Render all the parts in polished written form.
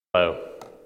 Hello.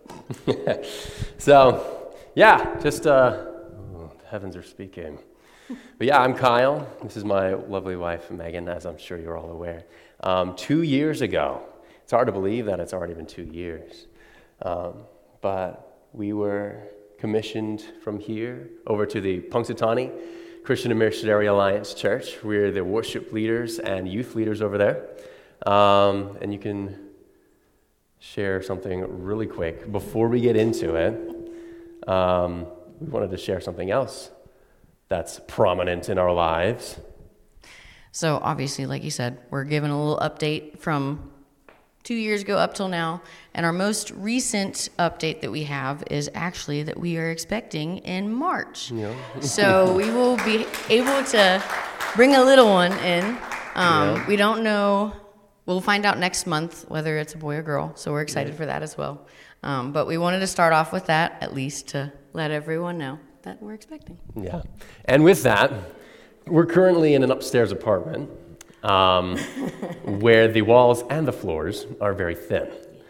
So, yeah, just the heavens are speaking. But yeah, I'm Kyle. This is my lovely wife, Megan, as I'm sure you're all aware. 2 years ago, it's hard to believe that it's already been 2 years, but we were commissioned from here over to the Punxsutawney Christian and Missionary Alliance Church. We're the worship leaders and youth leaders over there. And you can share something really quick. Before we get into it, we wanted to share something else that's prominent in our lives. So obviously, like you said, we're giving a little update from 2 years ago up till now. And our most recent update that we have is actually that we are expecting in March. Yeah. So we will be able to bring a little one in. We don't know. We'll find out next month whether it's a boy or girl. So we're excited for that as well. But we wanted to start off with that, at least to let everyone know that we're expecting. Yeah. And with that, we're currently in an upstairs apartment where the walls and the floors are very thin.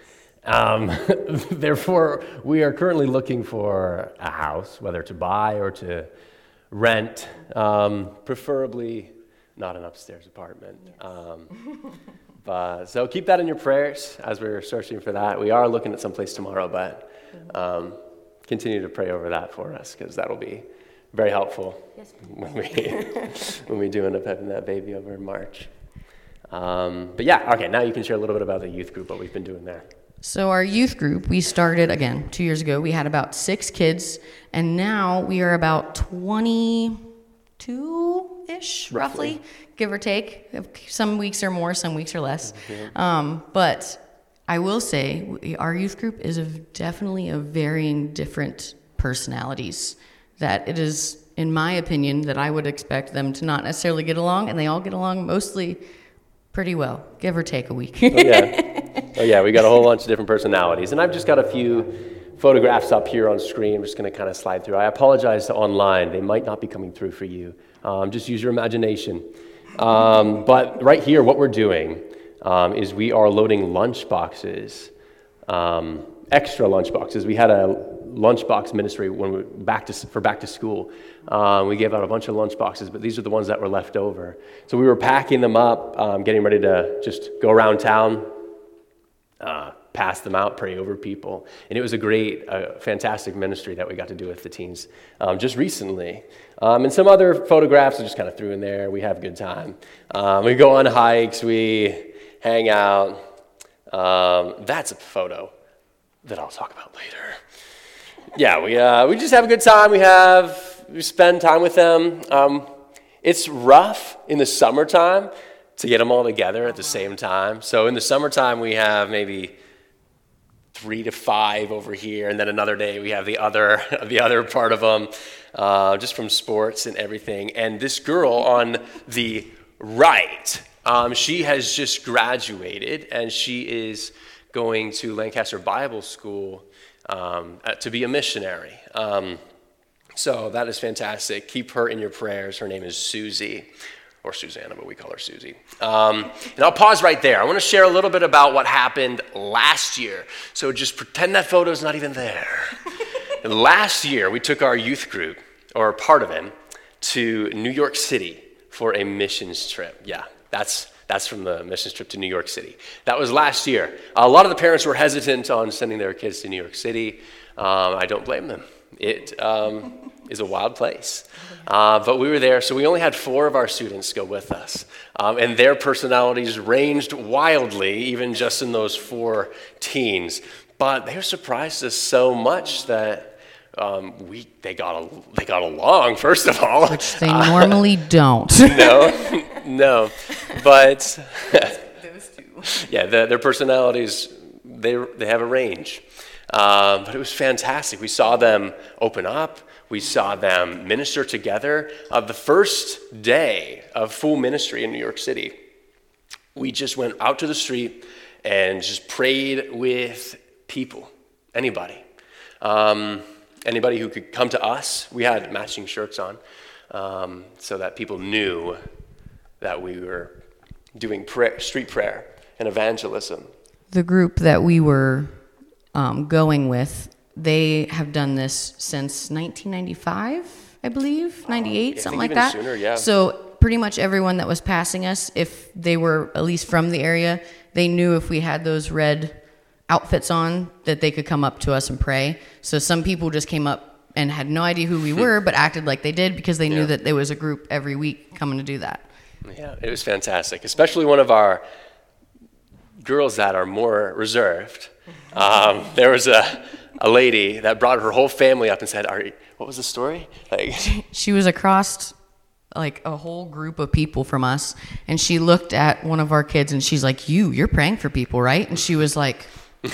Therefore, we are currently looking for a house, whether to buy or to rent, preferably not an upstairs apartment. So keep that in your prayers as we're searching for that. We are looking at some place tomorrow, but continue to pray over that for us, because that'll be very helpful when we do end up having that baby over in March. But yeah, okay, now you can share a little bit about the youth group, what we've been doing there. So our youth group, we started, again, 2 years ago. We had about 6 kids, and now we are about 22-ish, roughly, give or take. Some weeks are more, some weeks are less. But I will say our youth group is definitely of varying different personalities. That it is, in my opinion, that I would expect them to not necessarily get along, and they all get along mostly pretty well, give or take a week. Oh yeah, we got a whole bunch of different personalities. And I've just got a few photographs up here on screen. I'm just going to kind of slide through. I apologize to online. They might not be coming through for you. Just use your imagination. But right here, what we're doing is we are loading lunch boxes, extra lunch boxes. We had a lunchbox ministry when we back to school. We gave out a bunch of lunch boxes, but these are the ones that were left over. So we were packing them up, getting ready to just go around town, pass them out, pray over people. And it was a great, fantastic ministry that we got to do with the teens just recently. And some other photographs I just kind of threw in there. We have a good time. We go on hikes, we hang out. That's a photo that I'll talk about later. Yeah, we just have a good time. We spend time with them. It's rough in the summertime to get them all together at the same time. So in the summertime, we have maybe 3 to 5 over here, and then another day we have the other part of them, just from sports and everything. And this girl on the right, she has just graduated, and she is going to Lancaster Bible School to be a missionary. So that is fantastic. Keep her in your prayers. Her name is Susie, or Susanna, but we call her Susie. And I'll pause right there. I want to share a little bit about what happened last year. So just pretend that photo's not even there. Last year, we took our youth group, or part of it, to New York City for a missions trip. Yeah, that's from the missions trip to New York City. That was last year. A lot of the parents were hesitant on sending their kids to New York City. I don't blame them. It is a wild place. But we were there, so we only had 4 of our students go with us. And their personalities ranged wildly, even just in those 4 teens. But they surprised us so much that they got along, first of all. Which they normally don't. No. But those 2. Yeah, their personalities, they have a range. But it was fantastic. We saw them open up. We saw them minister together. The first day of full ministry in New York City, we just went out to the street and just prayed with people, anybody who could come to us. We had matching shirts on so that people knew that we were doing street prayer and evangelism. The group that we were going with, they have done this since 1995, I believe, 98, something like that. Sooner, yeah. So pretty much everyone that was passing us, if they were at least from the area, they knew if we had those red outfits on that they could come up to us and pray. So some people just came up and had no idea who we were, but acted like they did because they knew that there was a group every week coming to do that. Yeah, it was fantastic, especially one of our girls that are more reserved. There was a lady that brought her whole family up and said, what was the story? She was across like a whole group of people from us, and she looked at one of our kids and she's like, you're praying for people, right? And she was like,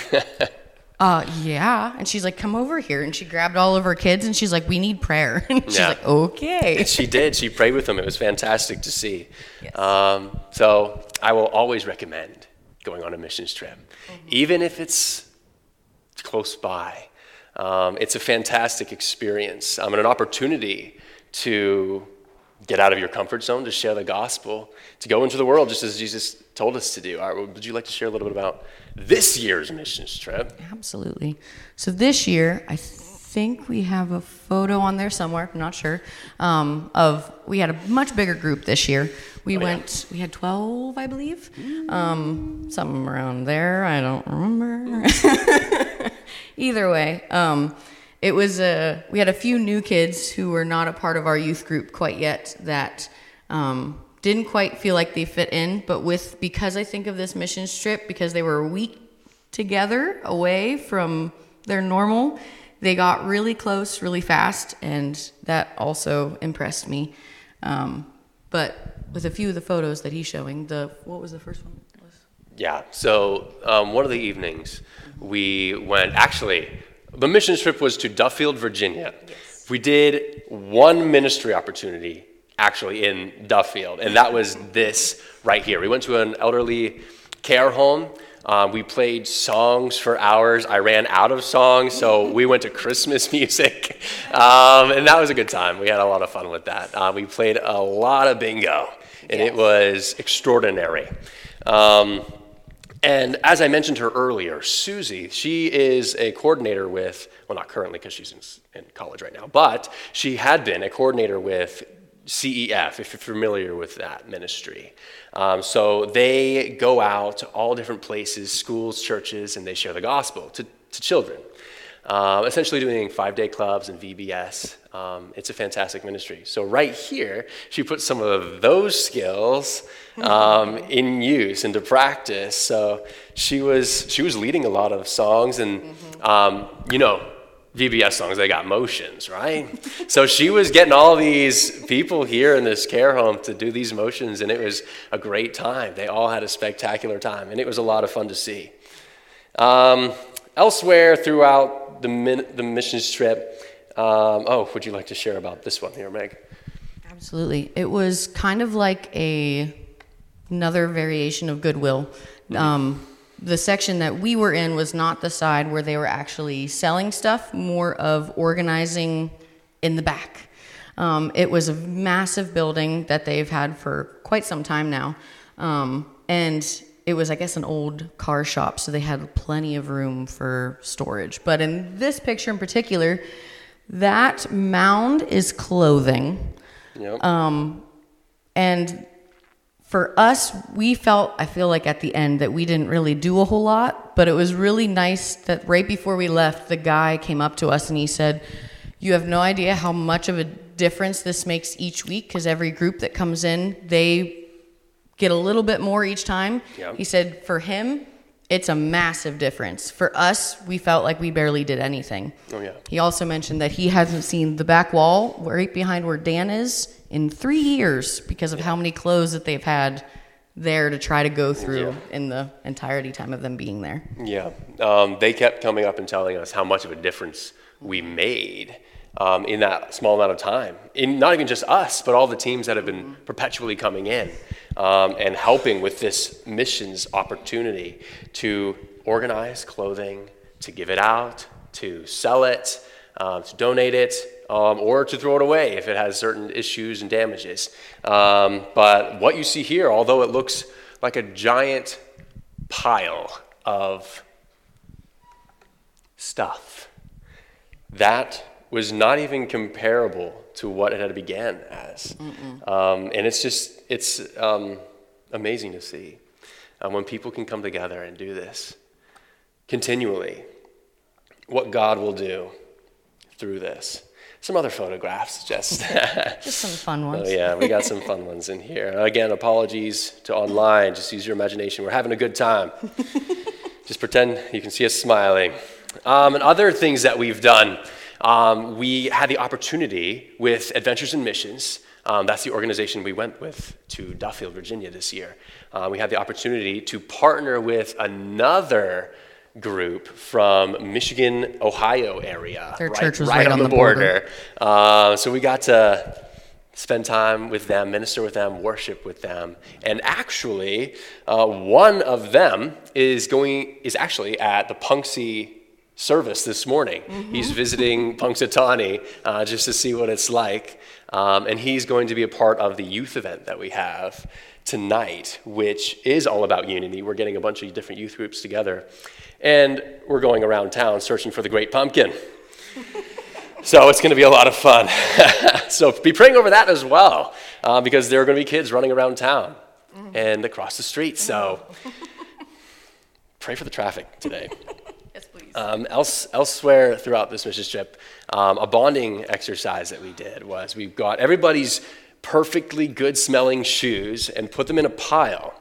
yeah. And she's like, come over here. And she grabbed all of her kids and she's like, we need prayer. And she's like, okay. And she did. She prayed with them. It was fantastic to see. Yes. So I will always recommend going on a missions trip, even if it's close by. It's a fantastic experience and an opportunity to get out of your comfort zone, to share the gospel, to go into the world just as Jesus told us to do. All right, would you like to share a little bit about this year's missions trip? Absolutely. So this year, I think we have a photo on there somewhere, I'm not sure, we had a much bigger group this year. We had 12, I believe, something around there, I don't remember. Either way, it was we had a few new kids who were not a part of our youth group quite yet that didn't quite feel like they fit in, but because I think of this missions trip, because they were a week together away from their normal, they got really close really fast, and that also impressed me. But with a few of the photos that he's showing, what was the first one? Yeah, so one of the evenings we went, actually, the mission trip was to Duffield, Virginia. Yes. We did one ministry opportunity actually in Duffield, and that was this right here. We went to an elderly care home. We played songs for hours. I ran out of songs, so we went to Christmas music, and that was a good time. We had a lot of fun with that. We played a lot of bingo, and It was extraordinary. And as I mentioned her earlier, Susie, she is a coordinator with, well, not currently because she's in college right now, but she had been a coordinator with CEF, if you're familiar with that ministry. So they go out to all different places, schools, churches, and they share the gospel to children. Essentially doing 5-day clubs and VBS. It's a fantastic ministry. So right here, she put some of those skills in use, into practice. So she was leading a lot of songs, and VBS songs, they got motions, right? So she was getting all these people here in this care home to do these motions, and it was a great time. They all had a spectacular time, and it was a lot of fun to see. Elsewhere throughout the missions trip, would you like to share about this one here, Meg? Absolutely. It was kind of like another variation of Goodwill. The section that we were in was not the side where they were actually selling stuff, more of organizing in the back. It was a massive building that they've had for quite some time now. And it was, I guess, an old car shop, so they had plenty of room for storage. But in this picture in particular, that mound is clothing. Yep. And for us, I feel like at the end that we didn't really do a whole lot, but it was really nice that right before we left, the guy came up to us and he said, you have no idea how much of a difference this makes each week, because every group that comes in, they get a little bit more each time. Yep. He said for him, it's a massive difference. For us, we felt like we barely did anything. Oh, yeah. He also mentioned that he hasn't seen the back wall right behind where Dan is in 3 years because of how many clothes that they've had there to try to go through in the entirety time of them being there. Yeah. They kept coming up and telling us how much of a difference we made in that small amount of time. In not even just us, but all the teams that have been perpetually coming in and helping with this missions opportunity to organize clothing, to give it out, to sell it, to donate it, or to throw it away if it has certain issues and damages. But what you see here, although it looks like a giant pile of stuff that was not even comparable to what it had began as. And it's amazing to see when people can come together and do this continually, what God will do through this. Some other photographs, just some fun ones. Oh yeah, we got some fun ones in here. Again, apologies to online. Just use your imagination. We're having a good time. Just pretend you can see us smiling. And other things that we've done, we had the opportunity with Adventures in Missions. That's the organization we went with to Duffield, Virginia this year. We had the opportunity to partner with another group from Michigan, Ohio area. Their church was right on the border. So we got to spend time with them, minister with them, worship with them. And actually, one of them is actually at the Punxsutawney service this morning. He's visiting Punxsutawney just to see what it's like. And he's going to be a part of the youth event that we have tonight, which is all about unity. We're getting a bunch of different youth groups together. And we're going around town searching for the great pumpkin. So it's going to be a lot of fun. So be praying over that as well, because there are going to be kids running around town and across the street. So pray for the traffic today. Yes, please. Elsewhere throughout this mission trip, a bonding exercise that we did was we got everybody's perfectly good smelling shoes and put them in a pile.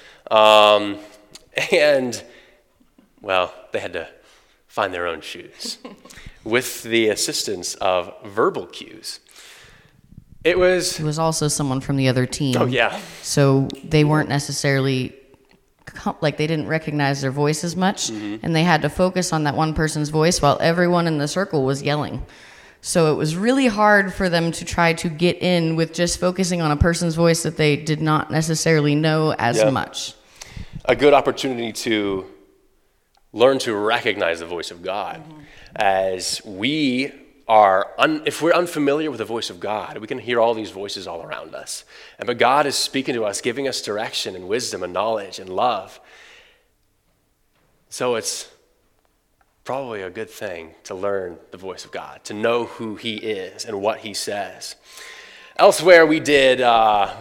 And well, they had to find their own shoes with the assistance of verbal cues. It was also someone from the other team. Oh, yeah. So they weren't necessarily, they didn't recognize their voice as much, and they had to focus on that one person's voice while everyone in the circle was yelling. So it was really hard for them to try to get in with just focusing on a person's voice that they did not necessarily know as much. A good opportunity to learn to recognize the voice of God. As we are, if we're unfamiliar with the voice of God, we can hear all these voices all around us. But God is speaking to us, giving us direction and wisdom and knowledge and love. So it's probably a good thing to learn the voice of God, to know who he is and what he says. Elsewhere, we did a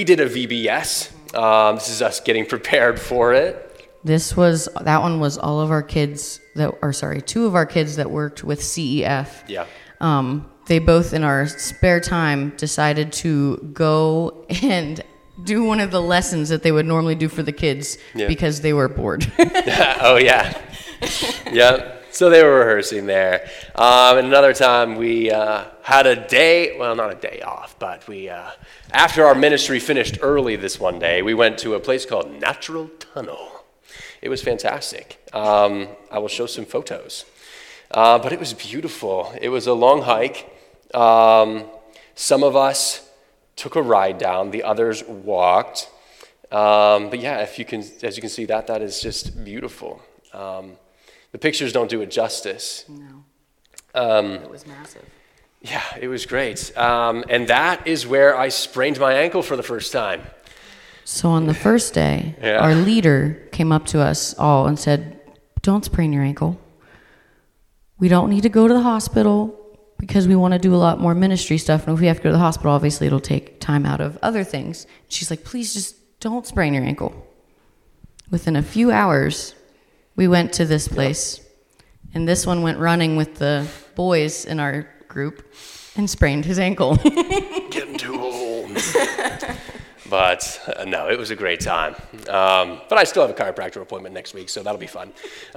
VBS. This is us getting prepared for it. That one was all of our kids two of our kids that worked with CEF. Yeah. They both in our spare time decided to go and do one of the lessons that they would normally do for the kids because they were bored. Oh, yeah. Yeah. So they were rehearsing there. And another time we had a day, well, not a day off, but we, after our ministry finished early this one day, we went to a place called Natural Tunnel. It was fantastic. I will show some photos. But it was beautiful. It was a long hike. Some of us took a ride down. The others walked. But yeah, as you can see, that is just beautiful. The pictures don't do it justice. No. It was massive. Yeah, it was great. And that is where I sprained my ankle for the first time. So on the first day, our leader came up to us all and said, "Don't sprain your ankle. We don't need to go to the hospital because we want to do a lot more ministry stuff. And if we have to go to the hospital, obviously it'll take time out of other things." She's like, "Please just don't sprain your ankle." Within a few hours, we went to this place, and this one went running with the boys in our group and sprained his ankle. Getting too old. But no, it was a great time. But I still have a chiropractor appointment next week, so that'll be fun.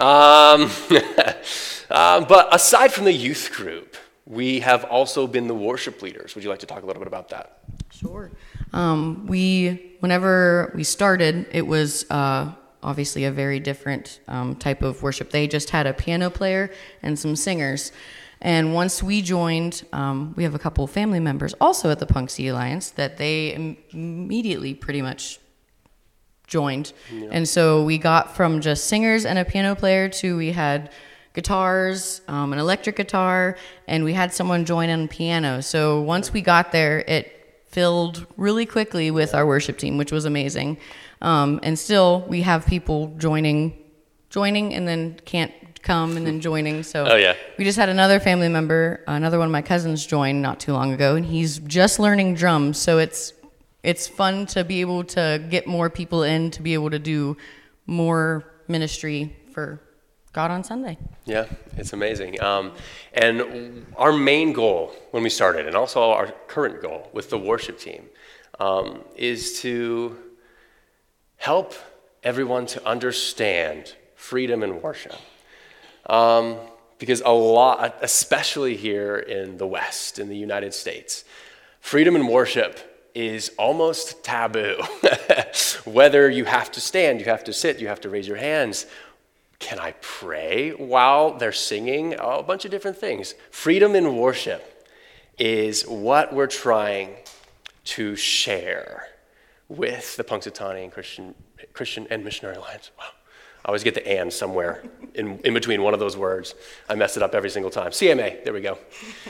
But aside from the youth group, we have also been the worship leaders. Would you like to talk a little bit about that? Sure. Whenever we started, it was obviously a very different type of worship. They just had a piano player and some singers. And once we joined, we have a couple of family members also at the Punxsutawney Alliance that they immediately pretty much joined. Yeah. And so we got from just singers and a piano player to we had guitars, an electric guitar, and we had someone join on piano. So once we got there, it filled really quickly with our worship team, which was amazing. And still, we have people joining and then can't come and then joining. So Oh, yeah. we just had another family member, another one of my cousins join not too long ago, and he's just learning drums. So it's fun to be able to get more people in to be able to do more ministry for God on Sunday. Yeah, it's amazing. And our main goal when we started, and also our current goal with the worship team, is to help everyone to understand freedom in worship. Because a lot, especially here in the West, in the United States, freedom in worship is almost taboo. Whether you have to stand, you have to sit, you have to raise your hands. Can I pray while they're singing? Oh, a bunch of different things. Freedom in worship is what we're trying to share with the Punxsutawney and Christian and Missionary Alliance. Wow. I always get the "and" somewhere in between one of those words. I mess it up every single time. CMA, there we go.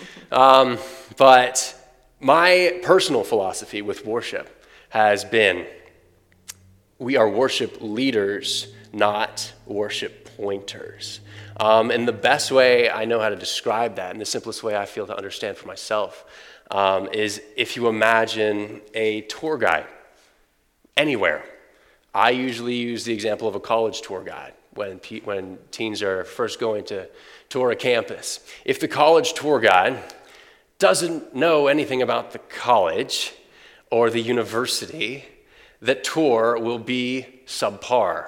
But my personal philosophy with worship has been we are worship leaders, not worship pointers. And the best way I know how to describe that, and the simplest way I feel to understand for myself, is if you imagine a tour guide anywhere. I usually use the example of a college tour guide when teens are first going to tour a campus. If the college tour guide doesn't know anything about the college or the university, that tour will be subpar.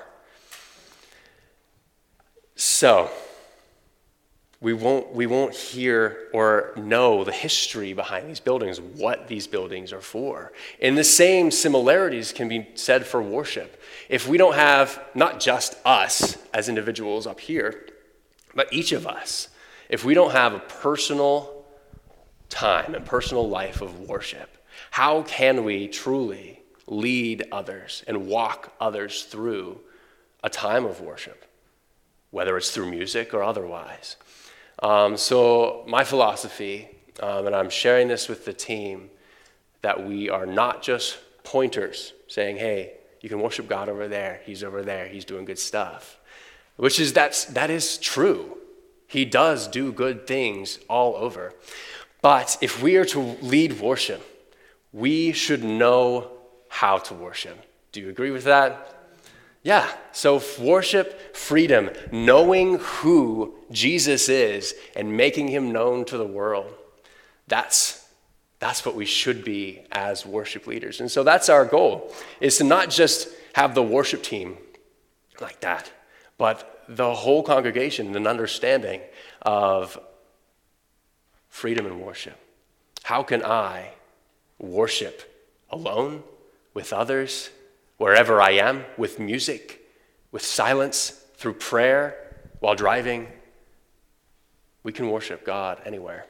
So, we won't hear or know the history behind these buildings, what these buildings are for. And the same similarities can be said for worship. If we don't have, not just us as individuals up here, but each of us, if we don't have a personal time and personal life of worship, how can we truly lead others and walk others through a time of worship, whether it's through music or otherwise? So my philosophy, and I'm sharing this with the team, that we are not just pointers saying, hey, you can worship God over there, he's doing good stuff. That is true. He does do good things all over. But if we are to lead worship, we should know how to worship. Do you agree with that? Yeah, so worship, freedom, knowing who Jesus is and making him known to the world, that's what we should be as worship leaders. And so that's our goal, is to not just have the worship team like that, but the whole congregation, an understanding of freedom in worship. How can I worship alone, with others, wherever I am, with music, with silence, through prayer, while driving? We can worship God anywhere.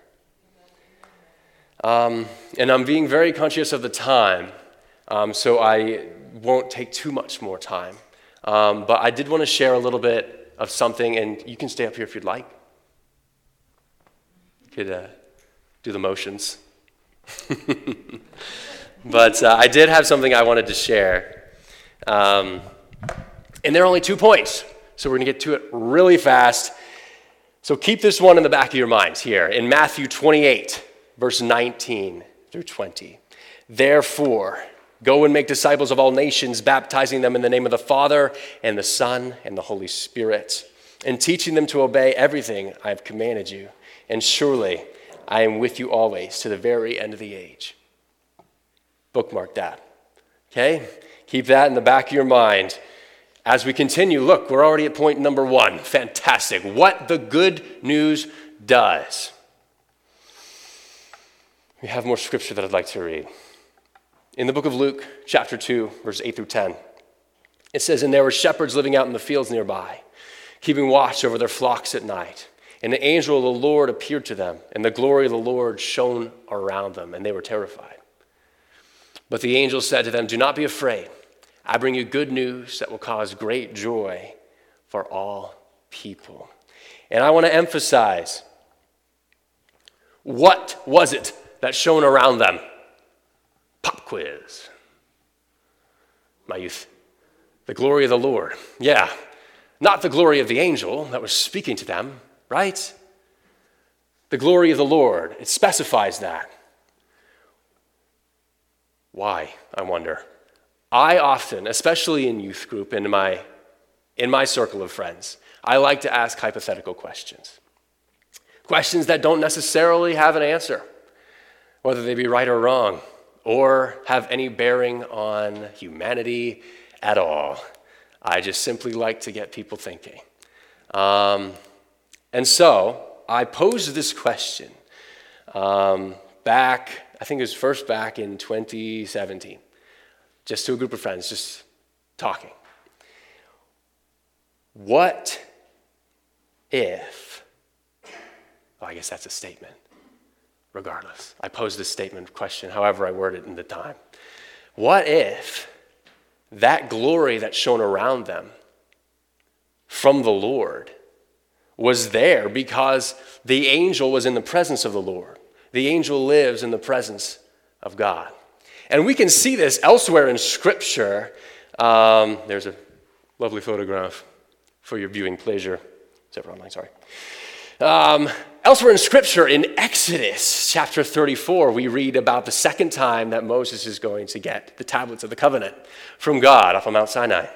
And I'm being very conscious of the time, so I won't take too much more time. But I did want to share a little bit of something, and you can stay up here if you'd like. You could do the motions. But I did have something I wanted to share. And there are only 2 points, so we're going to get to it really fast. So keep this one in the back of your minds here. In Matthew 28, verse 19 through 20. Therefore, go and make disciples of all nations, baptizing them in the name of the Father and the Son and the Holy Spirit, and teaching them to obey everything I have commanded you. And surely I am with you always to the very end of the age. Bookmark that. Okay? Keep that in the back of your mind. As we continue, look, we're already at point number 1. Fantastic. What the good news does. We have more scripture that I'd like to read. In the book of Luke, chapter 2, verses 8 through 10, it says, "And there were shepherds living out in the fields nearby, keeping watch over their flocks at night. And the angel of the Lord appeared to them, and the glory of the Lord shone around them, and they were terrified. But the angel said to them, 'Do not be afraid. I bring you good news that will cause great joy for all people.'" And I want to emphasize, what was it that shone around them? Pop quiz. My youth. The glory of the Lord. Yeah. Not the glory of the angel that was speaking to them, right? The glory of the Lord. It specifies that. Why, I wonder? I often, especially in youth group, in my circle of friends, I like to ask hypothetical questions. Questions that don't necessarily have an answer, whether they be right or wrong, or have any bearing on humanity at all. I just simply like to get people thinking. And so I posed this question back, I think it was first back in 2017, just to a group of friends, just talking. What if, well, I guess that's a statement, regardless. I posed this statement question, however I worded it in the time. What if that glory that shone around them from the Lord was there because the angel was in the presence of the Lord? The angel lives in the presence of God. And we can see this elsewhere in Scripture. There's a lovely photograph for your viewing pleasure. Except for online, sorry. Elsewhere in Scripture, in Exodus chapter 34, we read about the second time that Moses is going to get the tablets of the covenant from God up on Mount Sinai.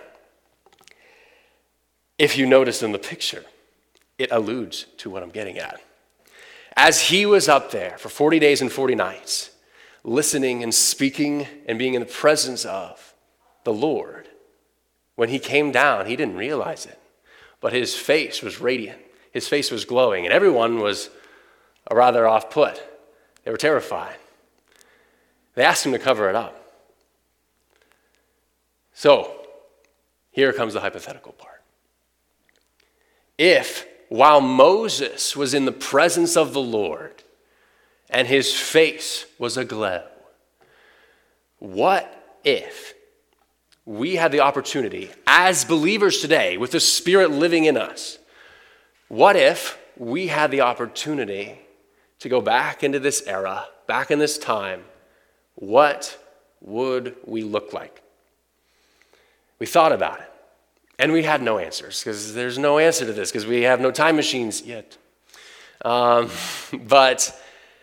If you notice in the picture, it alludes to what I'm getting at. As he was up there for 40 days and 40 nights, listening and speaking and being in the presence of the Lord, when he came down, he didn't realize it, but his face was radiant. His face was glowing, and everyone was rather off-put. They were terrified. They asked him to cover it up. So, here comes the hypothetical part. If, while Moses was in the presence of the Lord, and his face was aglow, what if we had the opportunity, as believers today, with the Spirit living in us, what if we had the opportunity to go back into this era, back in this time? What would we look like? We thought about it, and we had no answers, because there's no answer to this, because we have no time machines yet. But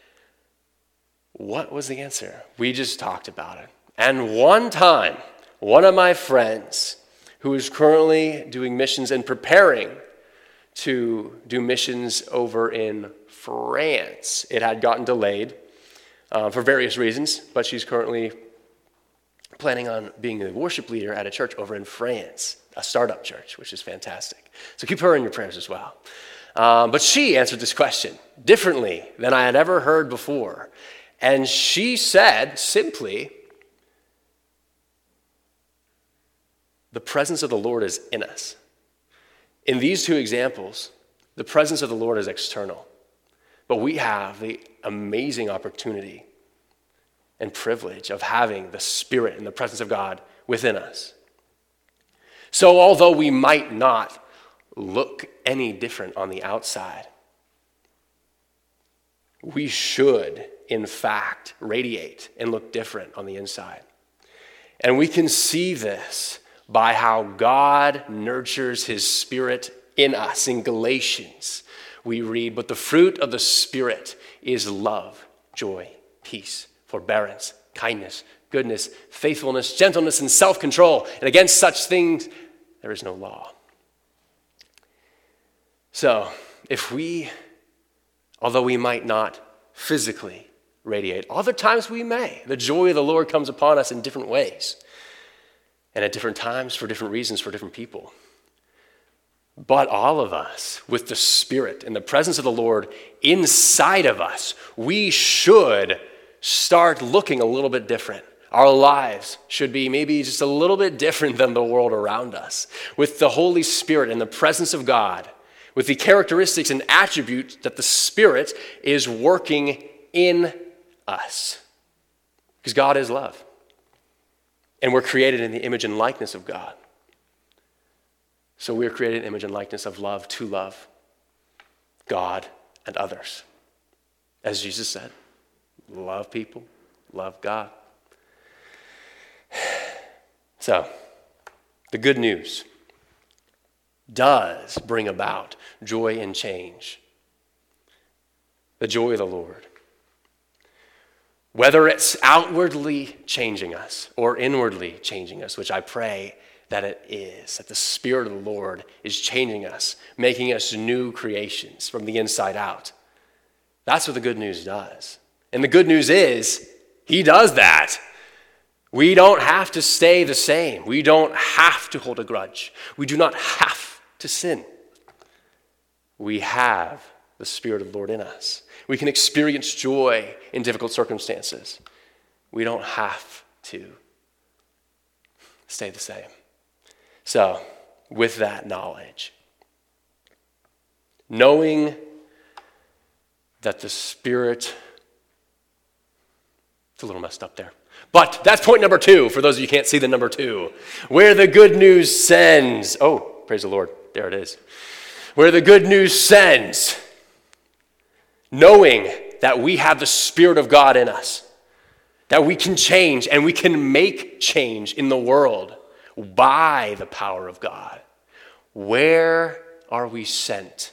what was the answer? We just talked about it. And one time, one of my friends who is currently doing missions and preparing to do missions over in France. It had gotten delayed for various reasons, but she's currently planning on being a worship leader at a church over in France, a startup church, which is fantastic. So keep her in your prayers as well. But she answered this question differently than I had ever heard before. And she said simply, the presence of the Lord is in us. In these two examples, the presence of the Lord is external, but we have the amazing opportunity and privilege of having the Spirit and the presence of God within us. So although we might not look any different on the outside, we should, in fact, radiate and look different on the inside. And we can see this by how God nurtures his Spirit in us. In Galatians, we read, but the fruit of the Spirit is love, joy, peace, forbearance, kindness, goodness, faithfulness, gentleness, and self-control. And against such things, there is no law. So, if we, although we might not physically radiate, other times we may. The joy of the Lord comes upon us in different ways. And at different times, for different reasons, for different people. But all of us, with the Spirit and the presence of the Lord inside of us, we should start looking a little bit different. Our lives should be maybe just a little bit different than the world around us. With the Holy Spirit and the presence of God, with the characteristics and attributes that the Spirit is working in us. Because God is love. And we're created in the image and likeness of God. So we're created in the image and likeness of love to love God and others. As Jesus said, love people, love God. So, the good news does bring about joy and change. The joy of the Lord. Whether it's outwardly changing us or inwardly changing us, which I pray that it is, that the Spirit of the Lord is changing us, making us new creations from the inside out. That's what the good news does. And the good news is, he does that. We don't have to stay the same. We don't have to hold a grudge. We do not have to sin. We have the Spirit of the Lord in us. We can experience joy in difficult circumstances. We don't have to stay the same. So, with that knowledge, knowing that the Spirit, it's a little messed up there. But that's point number 2, for those of you who can't see the number 2. Where the good news sends. Oh, praise the Lord. There it is. Where the good news sends. Knowing that we have the Spirit of God in us. That we can change and we can make change in the world by the power of God. Where are we sent?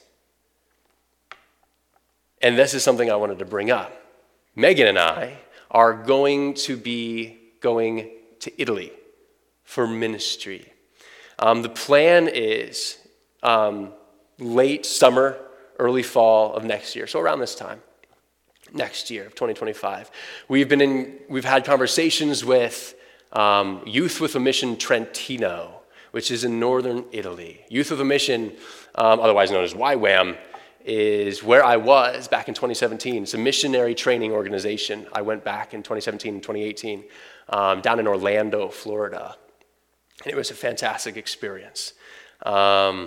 And this is something I wanted to bring up. Megan and I are going to be going to Italy for ministry. The plan is late summer, early fall of next year, so around this time, next year of 2025. We've had conversations with Youth with a Mission Trentino, which is in northern Italy. Youth with a Mission, otherwise known as YWAM, is where I was back in 2017. It's a missionary training organization. I went back in 2017 and 2018 down in Orlando, Florida. And it was a fantastic experience. And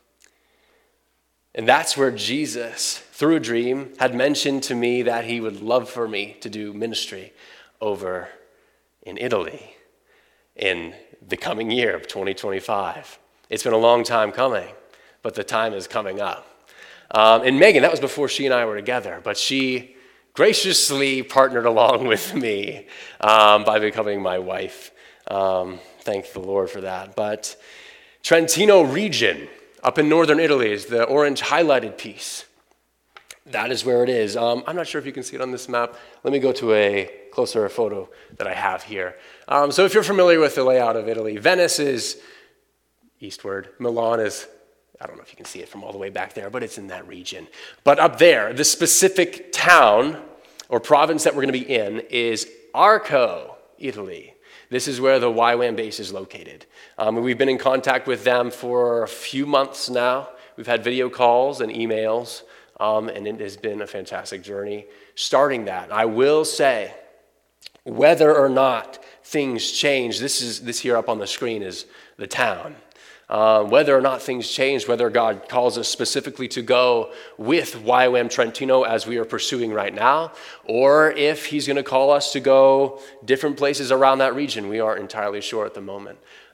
that's where Jesus, through a dream, had mentioned to me that he would love for me to do ministry over in Italy in the coming year of 2025. It's been a long time coming, but the time is coming up. And Megan, that was before she and I were together, but she graciously partnered along with me by becoming my wife. Thank the Lord for that. But Trentino region, up in northern Italy, is the orange highlighted piece. That is where it is. I'm not sure if you can see it on this map. Let me go to a closer photo that I have here. So if you're familiar with the layout of Italy, Venice is eastward. Milan is, I don't know if you can see it from all the way back there, but it's in that region. But up there, the specific town or province that we're going to be in is Arco, Italy. This is where the YWAM base is located. We've been in contact with them for a few months now. We've had video calls and emails, and it has been a fantastic journey starting that. I will say, whether or not things change, this here up on the screen is the town. Whether or not things change, whether God calls us specifically to go with YWAM Trentino as we are pursuing right now, or if he's going to call us to go different places around that region, we aren't entirely sure at the moment.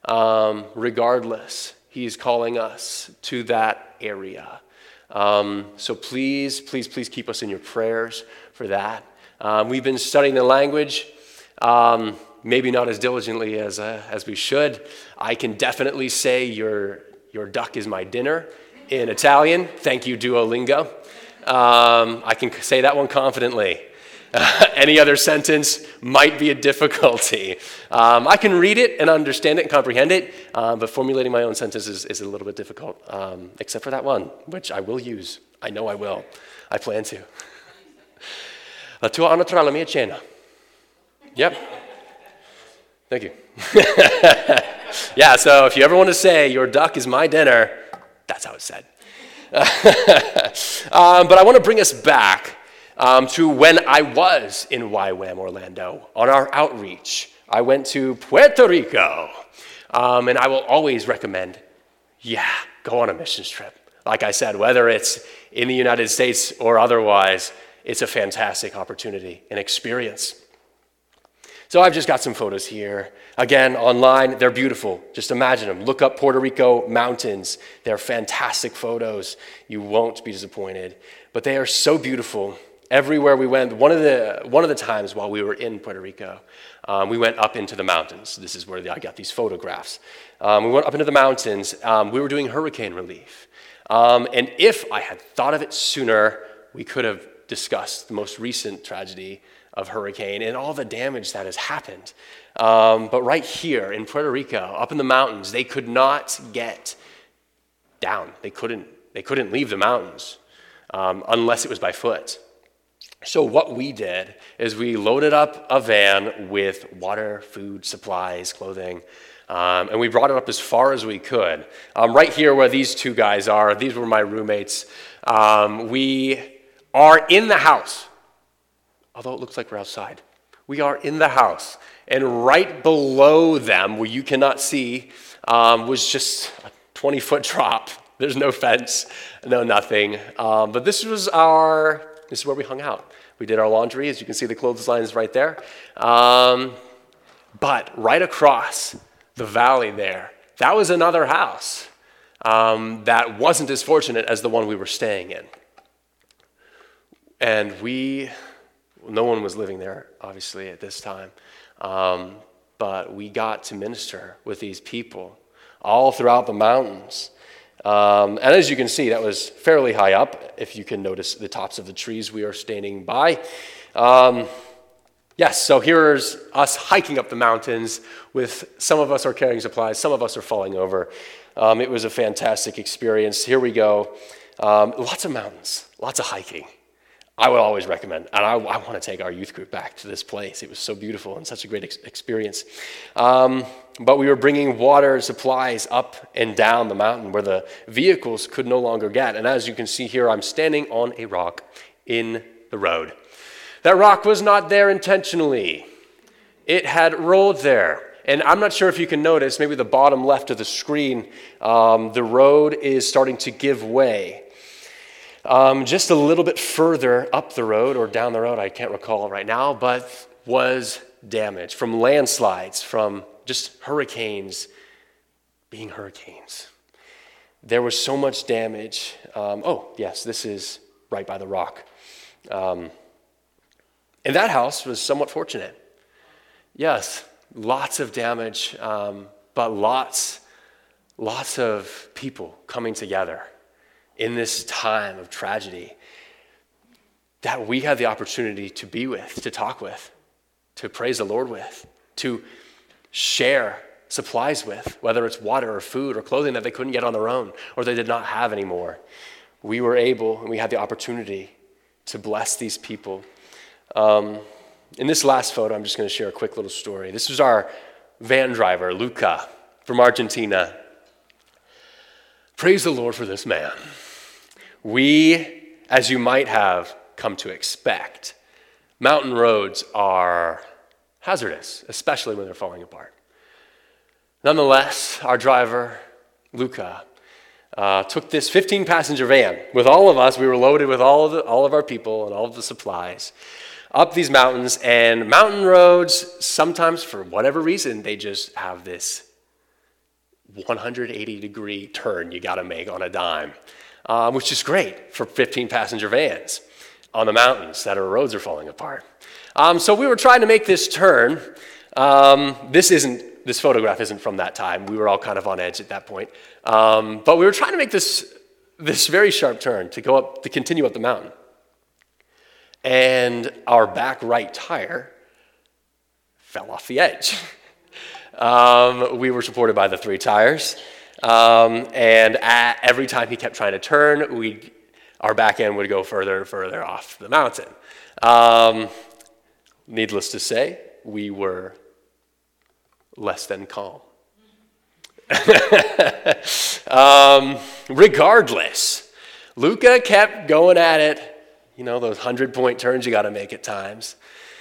Regardless, he's calling us to that area. So please keep us in your prayers for that. We've been studying the language. Maybe not as diligently as we should. I can definitely say your duck is my dinner in Italian. Thank you, Duolingo. I can say that one confidently. Any other sentence might be a difficulty. I can read it and understand it and comprehend it, but formulating my own sentences is a little bit difficult, except for that one, which I will use. I know I will. I plan to. La tua anatra la mia cena. Yep. Thank you. Yeah, so if you ever want to say, your duck is my dinner, that's how it's said. But I want to bring us back to when I was in YWAM Orlando on our outreach. I went to Puerto Rico, and I will always recommend, go on a missions trip. Like I said, whether it's in the United States or otherwise, it's a fantastic opportunity and experience. So I've just got some photos here. Again, online, they're beautiful. Just imagine them. Look up Puerto Rico mountains. They're fantastic photos. You won't be disappointed. But they are so beautiful. everywhere we went. One of the times while we were in Puerto Rico, we went up into the mountains. This is where I got these photographs. We went up into the mountains. We were doing hurricane relief. And if I had thought of it sooner, we could have discussed the most recent tragedy of hurricane and all the damage that has happened. But right here in Puerto Rico, up in the mountains, they could not get down. They couldn't leave the mountains unless it was by foot. So what we did is we loaded up a van with water, food, supplies, clothing, and we brought it up as far as we could. Right here where these two guys are, these were my roommates. We are in the house, although it looks like we're outside. We are in the house, and right below them, where you cannot see, was just a 20-foot drop. There's no fence, no nothing. But this is where we hung out. We did our laundry. As you can see, the clothesline is right there. But right across the valley there, that was another house that wasn't as fortunate as the one we were staying in. And no one was living there, obviously, at this time. But we got to minister with these people all throughout the mountains. And as you can see, that was fairly high up, if you can notice the tops of the trees we are standing by. Yes, so here's us hiking up the mountains with some of us are carrying supplies, some of us are falling over. It was a fantastic experience. Here we go. Lots of mountains, lots of hiking. I would always recommend, and I want to take our youth group back to this place. It was so beautiful and such a great experience. But we were bringing water supplies up and down the mountain where the vehicles could no longer get. And as you can see here, I'm standing on a rock in the road. That rock was not there intentionally. It had rolled there. And I'm not sure if you can notice, maybe the bottom left of the screen, the road is starting to give way. Just a little bit further up the road or down the road, I can't recall right now, but was damaged from landslides, from just hurricanes being hurricanes. There was so much damage. Yes, this is right by the rock. And that house was somewhat fortunate. Yes, lots of damage, but lots of people coming together in this time of tragedy that we had the opportunity to be with, to talk with, to praise the Lord with, to share supplies with, whether it's water or food or clothing that they couldn't get on their own or they did not have anymore. We were able and we had the opportunity to bless these people. In this last photo, I'm just going to share a quick little story. This was our van driver, Luca, from Argentina. Praise the Lord for this man. We, as you might have come to expect, mountain roads are hazardous, especially when they're falling apart. Nonetheless, our driver, Luca, took this 15-passenger van with all of us. We were loaded with all of our people and all of the supplies up these mountains. And mountain roads, sometimes for whatever reason, they just have this 180-degree turn you got to make on a dime. Which is great for 15-passenger vans on the mountains that our roads are falling apart. So we were trying to make this turn. This photograph isn't from that time. We were all kind of on edge at that point. But we were trying to make this very sharp turn to continue up the mountain. And our back right tire fell off the edge. We were supported by the 3 tires. And every time he kept trying to turn, our back end would go further and further off the mountain. Needless to say, we were less than calm. Regardless, Luca kept going at it. You know, those 100-point turns you got to make at times.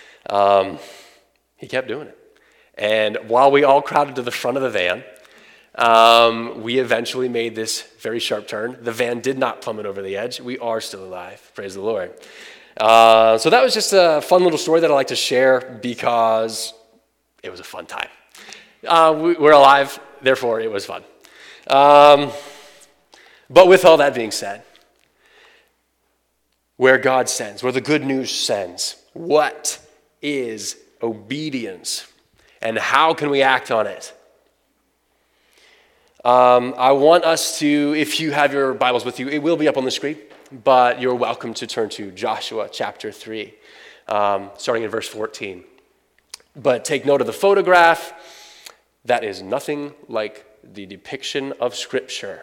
He kept doing it. And while we all crowded to the front of the van, we eventually made this very sharp turn. The van did not plummet over the edge. We are still alive. Praise the Lord. So that was just a fun little story that I like to share because it was a fun time. We're alive, therefore it was fun. But with all that being said, where God sends, where the good news sends. What is obedience? And how can we act on it? I want us to, if you have your Bibles with you, it will be up on the screen, but you're welcome to turn to Joshua chapter 3, starting in verse 14. But take note of the photograph. That is nothing like the depiction of Scripture.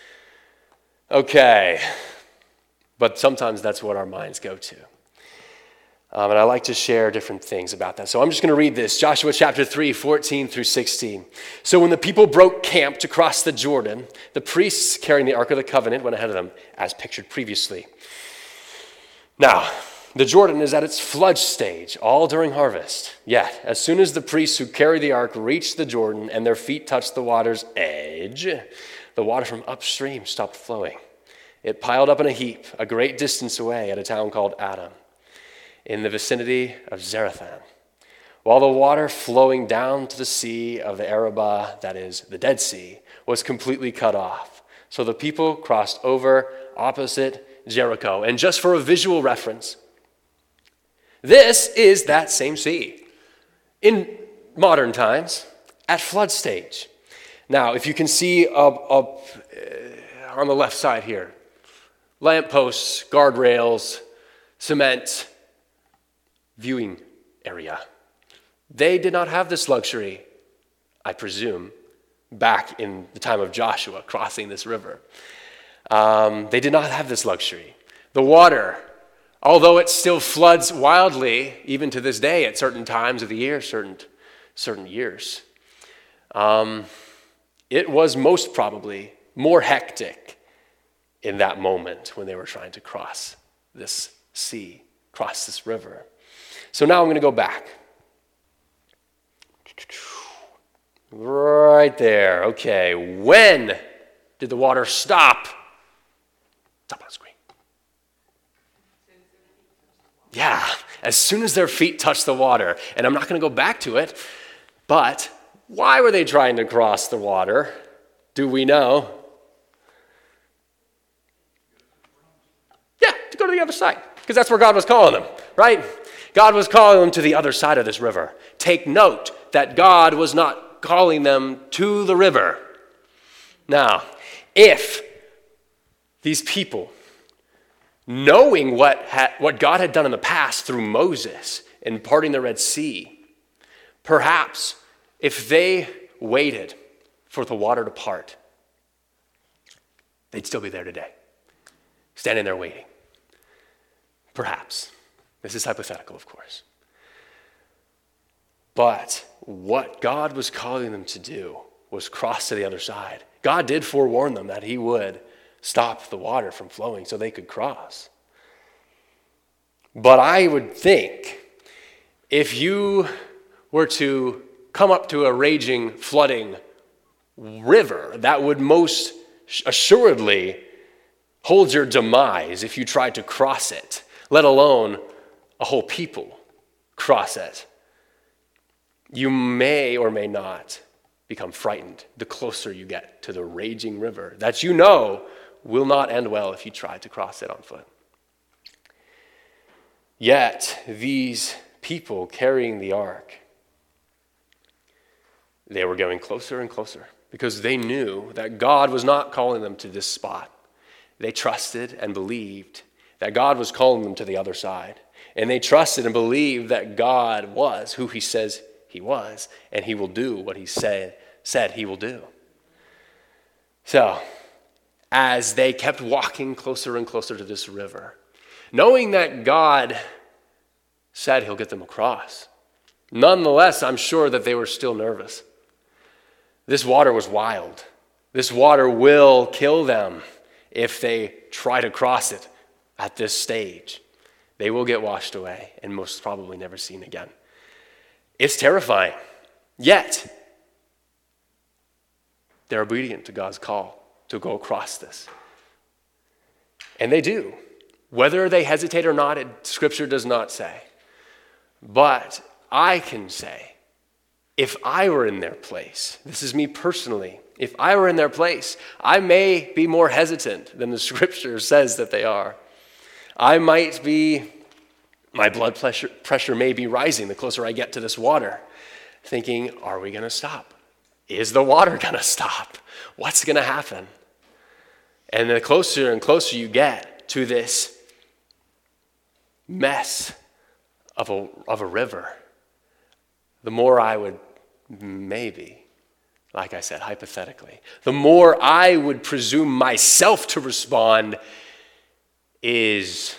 Okay, but sometimes that's what our minds go to. And I like to share different things about that. So I'm just going to read this, Joshua chapter 3, 14 through 16. So when the people broke camp to cross the Jordan, the priests carrying the Ark of the Covenant went ahead of them, as pictured previously. Now, the Jordan is at its flood stage, all during harvest. Yet, as soon as the priests who carry the ark reached the Jordan and their feet touched the water's edge, the water from upstream stopped flowing. It piled up in a heap a great distance away at a town called Adam, in the vicinity of Zarethan, while the water flowing down to the sea of the Arabah, that is, the Dead Sea, was completely cut off. So the people crossed over opposite Jericho. And just for a visual reference, this is that same sea in modern times at flood stage. Now, if you can see up on the left side here, lampposts, guardrails, cement, viewing area. They did not have this luxury, I presume, back in the time of Joshua crossing this river. They did not have this luxury. The water, although it still floods wildly, even to this day at certain times of the year, certain years, it was most probably more hectic in that moment when they were trying to cross this sea, cross this river. So now I'm going to go back. Right there. Okay. When did the water stop? It's up on the screen. Yeah. As soon as their feet touched the water. And I'm not going to go back to it. But why were they trying to cross the water? Do we know? Yeah, to go to the other side. Because that's where God was calling them, right? God was calling them to the other side of this river. Take note that God was not calling them to the river. Now, if these people, knowing what God had done in the past through Moses in parting the Red Sea, perhaps if they waited for the water to part, they'd still be there today, standing there waiting. Perhaps. This is hypothetical, of course. But what God was calling them to do was cross to the other side. God did forewarn them that he would stop the water from flowing so they could cross. But I would think if you were to come up to a raging, flooding river, that would most assuredly hold your demise if you tried to cross it, let alone a whole people cross it. You may or may not become frightened the closer you get to the raging river that you know will not end well if you try to cross it on foot. Yet, these people carrying the ark, they were going closer and closer because they knew that God was not calling them to this spot. They trusted and believed that God was calling them to the other side. And they trusted and believed that God was who he says he was, and he will do what he said he will do. So, as they kept walking closer and closer to this river, knowing that God said he'll get them across, nonetheless, I'm sure that they were still nervous. This water was wild. This water will kill them if they try to cross it at this stage. They will get washed away and most probably never seen again. It's terrifying. Yet, they're obedient to God's call to go across this. And they do. Whether they hesitate or not, Scripture does not say. But I can say, if I were in their place, this is me personally, if I were in their place, I may be more hesitant than the Scripture says that they are. My blood pressure may be rising the closer I get to this water, thinking, are we going to stop? Is the water going to stop? What's going to happen? And the closer and closer you get to this mess of a river, the more I would maybe, like I said, hypothetically, the more I would presume myself to respond is,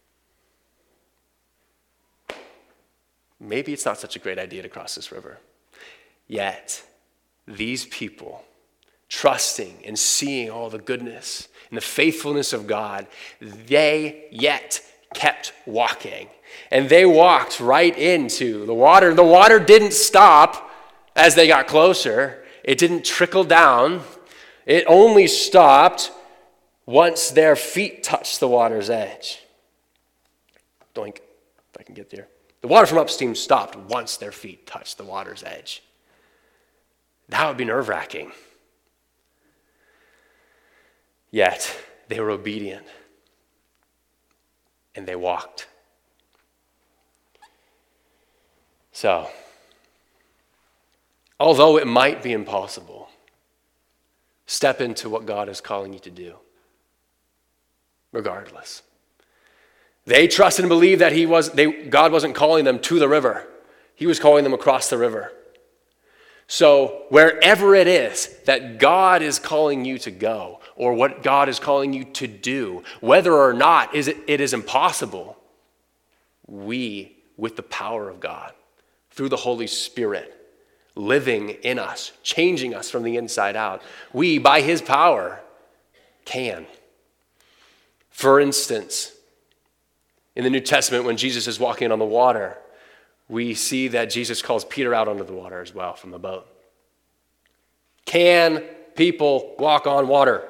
maybe it's not such a great idea to cross this river. Yet, these people, trusting and seeing all the goodness and the faithfulness of God, they yet kept walking. And they walked right into the water. The water didn't stop as they got closer. It didn't trickle down. It only stopped once their feet touched the water's edge. Doink, if I can get there. The water from upstream stopped once their feet touched the water's edge. That would be nerve-wracking. Yet, they were obedient. And they walked. So, although it might be impossible, step into what God is calling you to do, regardless. They trusted and believed that God wasn't calling them to the river. He was calling them across the river. So wherever it is that God is calling you to go, or what God is calling you to do, whether or not it is impossible, we, with the power of God, through the Holy Spirit, living in us, changing us from the inside out, we, by his power, can. For instance, in the New Testament, when Jesus is walking on the water, we see that Jesus calls Peter out onto the water as well from the boat. Can people walk on water?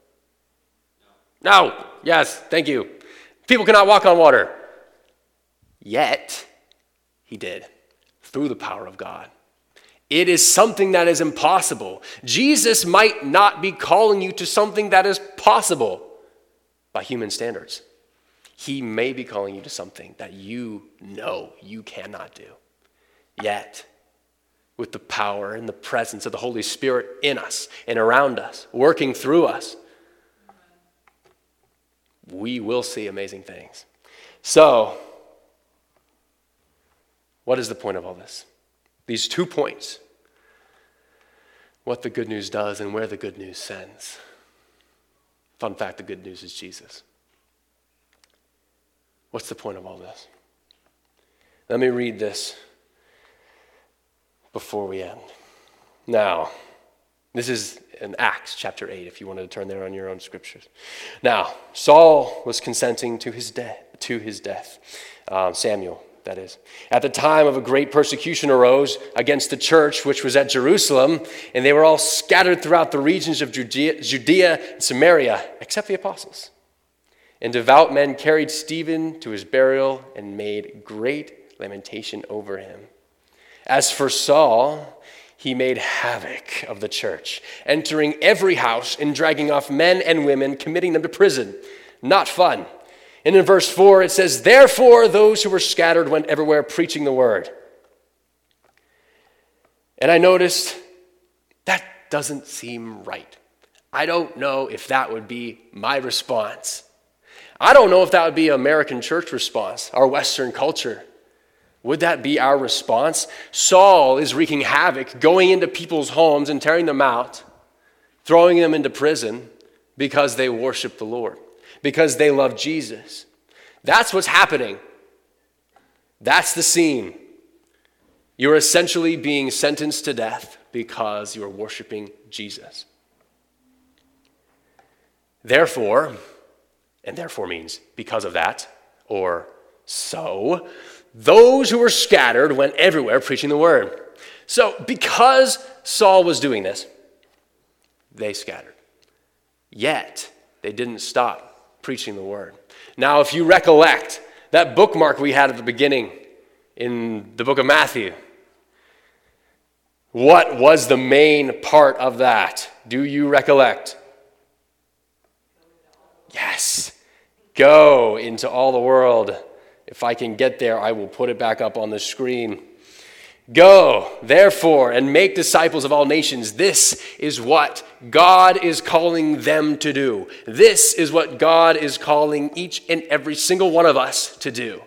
No. Yes, thank you. People cannot walk on water. Yet, he did, through the power of God. It is something that is impossible. Jesus might not be calling you to something that is possible by human standards. He may be calling you to something that you know you cannot do. Yet, with the power and the presence of the Holy Spirit in us and around us, working through us, we will see amazing things. So, what is the point of all this? These 2 points. What the good news does and where the good news sends. Fun fact, the good news is Jesus. What's the point of all this? Let me read this before we end. Now, this is in Acts chapter 8, if you wanted to turn there on your own scriptures. Now, Saul was consenting to his death. Samuel, that is. At the time of a great persecution arose against the church, which was at Jerusalem, and they were all scattered throughout the regions of Judea and Samaria, except the apostles. And devout men carried Stephen to his burial and made great lamentation over him. As for Saul, he made havoc of the church, entering every house and dragging off men and women, committing them to prison. Not fun. And in verse 4, it says, therefore those who were scattered went everywhere preaching the word. And I noticed that doesn't seem right. I don't know if that would be my response. I don't know if that would be American church response, our Western culture. Would that be our response? Saul is wreaking havoc, going into people's homes and tearing them out, throwing them into prison because they worship the Lord, because they love Jesus. That's what's happening. That's the scene. You're essentially being sentenced to death because you're worshiping Jesus. Therefore, and therefore means because of that, or so, those who were scattered went everywhere preaching the word. So because Saul was doing this, they scattered. Yet, they didn't stop preaching the word. Now, if you recollect that bookmark we had at the beginning in the book of Matthew, what was the main part of that? Do you recollect? Yes. Go into all the world. If I can get there, I will put it back up on the screen. Go, therefore, and make disciples of all nations. This is what God is calling them to do. This is what God is calling each and every single one of us to do.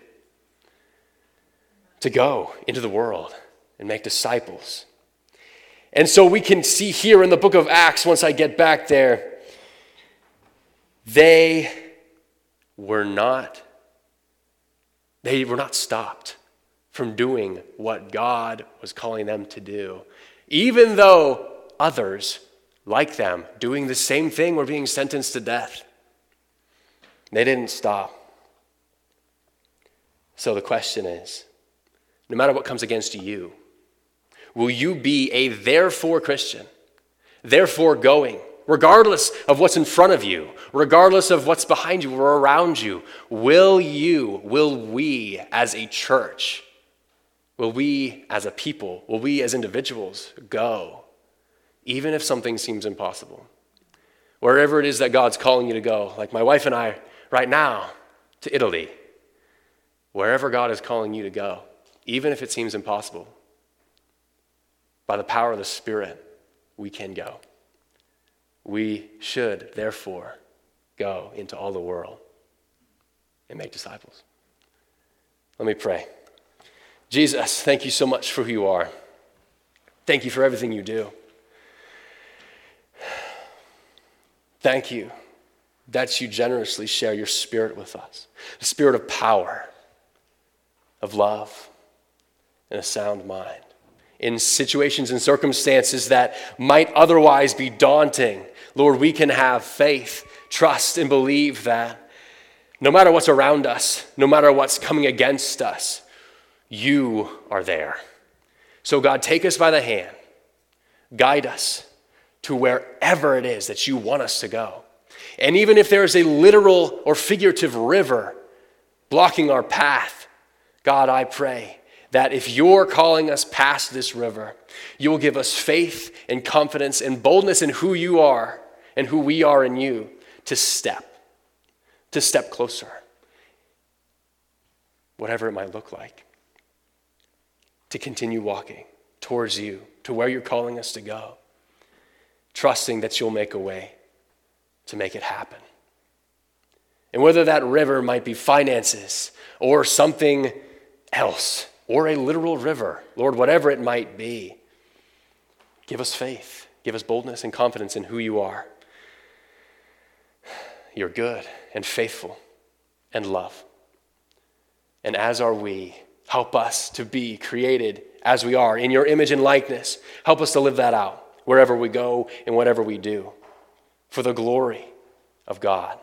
To go into the world and make disciples. And so we can see here in the book of Acts, once I get back there, they were not stopped from doing what God was calling them to do. Even though others, like them, doing the same thing, were being sentenced to death. They didn't stop. So the question is, no matter what comes against you, will you be a therefore Christian, therefore going, regardless of what's in front of you, regardless of what's behind you or around you? Will we as a church, will we as a people, will we as individuals go, even if something seems impossible? Wherever it is that God's calling you to go, like my wife and I right now, to Italy, wherever God is calling you to go, even if it seems impossible, by the power of the Spirit, we can go. We should, therefore, go into all the world and make disciples. Let me pray. Jesus, thank you so much for who you are. Thank you for everything you do. Thank you that you generously share your Spirit with us, the Spirit of power, of love, and a sound mind. In situations and circumstances that might otherwise be daunting, Lord, we can have faith, trust, and believe that no matter what's around us, no matter what's coming against us, you are there. So God, take us by the hand, guide us to wherever it is that you want us to go. And even if there is a literal or figurative river blocking our path, God, I pray that if you're calling us past this river, you will give us faith and confidence and boldness in who you are and who we are in you to step closer, whatever it might look like, to continue walking towards you, to where you're calling us to go, trusting that you'll make a way to make it happen. And whether that river might be finances or something else, or a literal river, Lord, whatever it might be, give us faith, give us boldness and confidence in who you are. You're good and faithful and love. And as are we. Help us to be created as we are in your image and likeness. Help us to live that out wherever we go and whatever we do for the glory of God.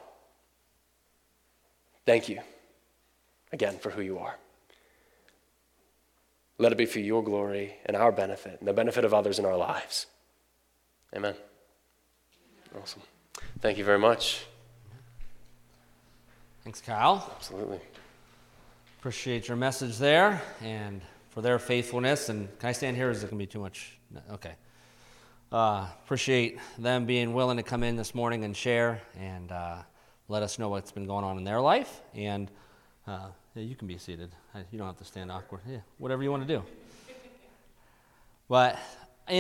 Thank you again for who you are. Let it be for your glory and our benefit and the benefit of others in our lives. Amen. Awesome. Thank you very much. Thanks, Kyle. Absolutely. Appreciate your message there and for their faithfulness. And can I stand here? Or is it going to be too much? No, okay. Appreciate them being willing to come in this morning and share and let us know what's been going on in their life. And yeah, you can be seated. You don't have to stand awkward. Yeah, whatever you want to do. But